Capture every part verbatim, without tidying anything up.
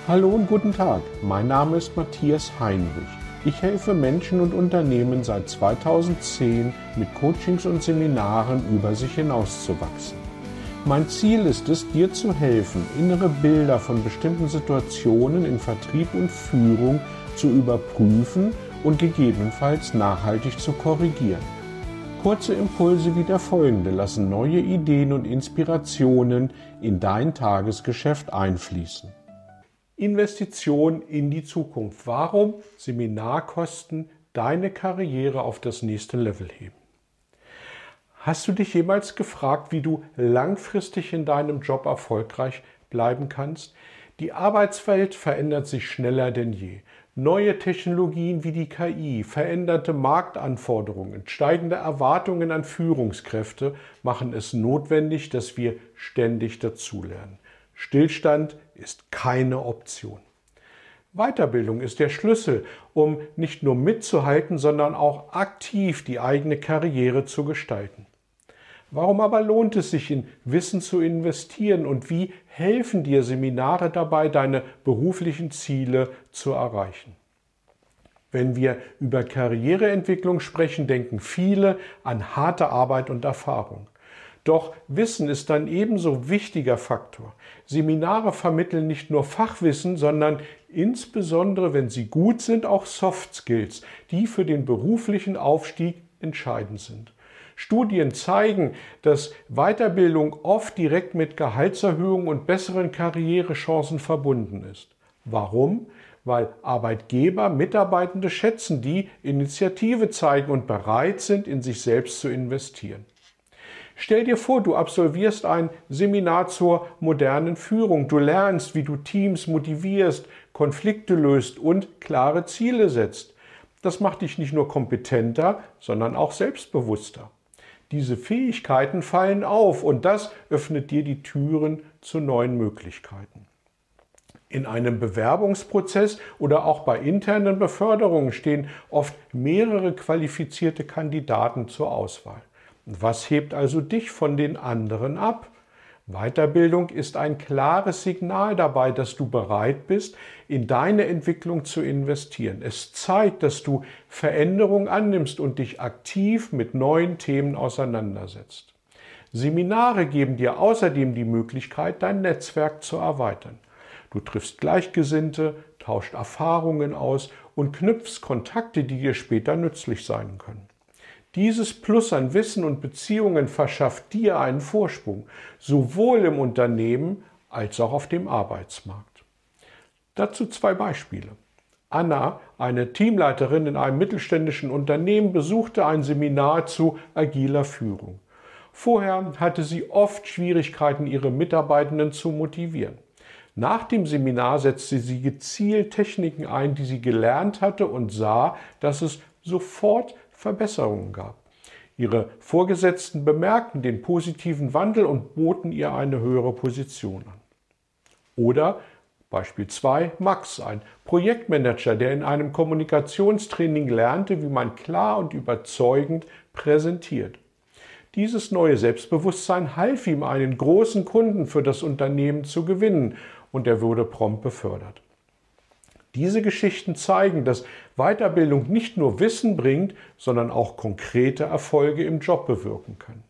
Hallo und guten Tag, mein Name ist Matthias Heinrich. Ich helfe Menschen und Unternehmen seit zweitausendzehn mit Coachings und Seminaren über sich hinauszuwachsen. Mein Ziel ist es, dir zu helfen, innere Bilder von bestimmten Situationen in Vertrieb und Führung zu überprüfen und gegebenenfalls nachhaltig zu korrigieren. Kurze Impulse wie der folgende lassen neue Ideen und Inspirationen in dein Tagesgeschäft einfließen. Investition in die Zukunft. Warum Seminarkosten deine Karriere auf das nächste Level heben? Hast du dich jemals gefragt, wie du langfristig in deinem Job erfolgreich bleiben kannst? Die Arbeitswelt verändert sich schneller denn je. Neue Technologien wie die K I, veränderte Marktanforderungen, steigende Erwartungen an Führungskräfte machen es notwendig, dass wir ständig dazulernen. Stillstand ist keine Option. Weiterbildung ist der Schlüssel, um nicht nur mitzuhalten, sondern auch aktiv die eigene Karriere zu gestalten. Warum aber lohnt es sich, in Wissen zu investieren und wie helfen dir Seminare dabei, deine beruflichen Ziele zu erreichen? Wenn wir über Karriereentwicklung sprechen, denken viele an harte Arbeit und Erfahrung. Doch Wissen ist ein ebenso wichtiger Faktor. Seminare vermitteln nicht nur Fachwissen, sondern insbesondere, wenn sie gut sind, auch Soft Skills, die für den beruflichen Aufstieg entscheidend sind. Studien zeigen, dass Weiterbildung oft direkt mit Gehaltserhöhungen und besseren Karrierechancen verbunden ist. Warum? Weil Arbeitgeber Mitarbeitende schätzen, die Initiative zeigen und bereit sind, in sich selbst zu investieren. Stell dir vor, du absolvierst ein Seminar zur modernen Führung. Du lernst, wie du Teams motivierst, Konflikte löst und klare Ziele setzt. Das macht dich nicht nur kompetenter, sondern auch selbstbewusster. Diese Fähigkeiten fallen auf und das öffnet dir die Türen zu neuen Möglichkeiten. In einem Bewerbungsprozess oder auch bei internen Beförderungen stehen oft mehrere qualifizierte Kandidaten zur Auswahl. Was hebt also dich von den anderen ab? Weiterbildung ist ein klares Signal dabei, dass du bereit bist, in deine Entwicklung zu investieren. Es zeigt, dass du Veränderung annimmst und dich aktiv mit neuen Themen auseinandersetzt. Seminare geben dir außerdem die Möglichkeit, dein Netzwerk zu erweitern. Du triffst Gleichgesinnte, tauscht Erfahrungen aus und knüpfst Kontakte, die dir später nützlich sein können. Dieses Plus an Wissen und Beziehungen verschafft dir einen Vorsprung, sowohl im Unternehmen als auch auf dem Arbeitsmarkt. Dazu zwei Beispiele. Anna, eine Teamleiterin in einem mittelständischen Unternehmen, besuchte ein Seminar zu agiler Führung. Vorher hatte sie oft Schwierigkeiten, ihre Mitarbeitenden zu motivieren. Nach dem Seminar setzte sie gezielt Techniken ein, die sie gelernt hatte und sah, dass es sofort Verbesserungen gab. Ihre Vorgesetzten bemerkten den positiven Wandel und boten ihr eine höhere Position an. Oder Beispiel zwei, Max, ein Projektmanager, der in einem Kommunikationstraining lernte, wie man klar und überzeugend präsentiert. Dieses neue Selbstbewusstsein half ihm, einen großen Kunden für das Unternehmen zu gewinnen und er wurde prompt befördert. Diese Geschichten zeigen, dass Weiterbildung nicht nur Wissen bringt, sondern auch konkrete Erfolge im Job bewirken kann.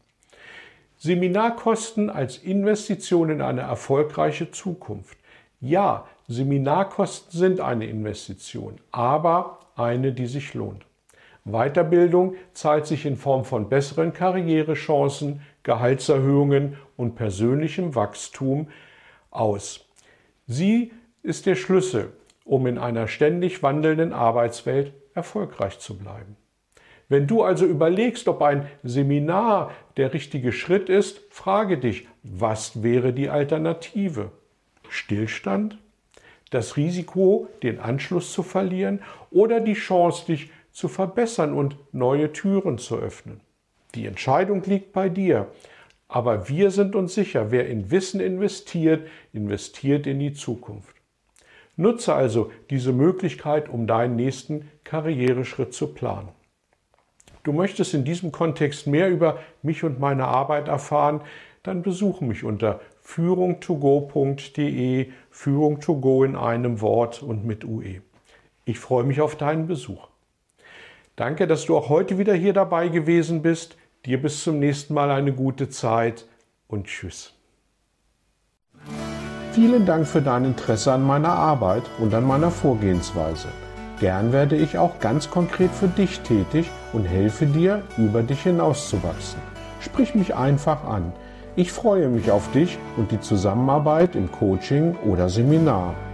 Seminarkosten als Investition in eine erfolgreiche Zukunft. Ja, Seminarkosten sind eine Investition, aber eine, die sich lohnt. Weiterbildung zahlt sich in Form von besseren Karrierechancen, Gehaltserhöhungen und persönlichem Wachstum aus. Sie ist der Schlüssel, um in einer ständig wandelnden Arbeitswelt erfolgreich zu bleiben. Wenn du also überlegst, ob ein Seminar der richtige Schritt ist, frage dich, was wäre die Alternative? Stillstand? Das Risiko, den Anschluss zu verlieren oder die Chance, dich zu verbessern und neue Türen zu öffnen? Die Entscheidung liegt bei dir. Aber wir sind uns sicher, wer in Wissen investiert, investiert in die Zukunft. Nutze also diese Möglichkeit, um deinen nächsten Karriereschritt zu planen. Du möchtest in diesem Kontext mehr über mich und meine Arbeit erfahren, dann besuche mich unter führung to go punkt de, Führung to go in einem Wort und mit U E. Ich freue mich auf deinen Besuch. Danke, dass du auch heute wieder hier dabei gewesen bist. Dir bis zum nächsten Mal eine gute Zeit und tschüss. Vielen Dank für dein Interesse an meiner Arbeit und an meiner Vorgehensweise. Gern werde ich auch ganz konkret für dich tätig und helfe dir, über dich hinauszuwachsen. Sprich mich einfach an. Ich freue mich auf dich und die Zusammenarbeit im Coaching oder Seminar.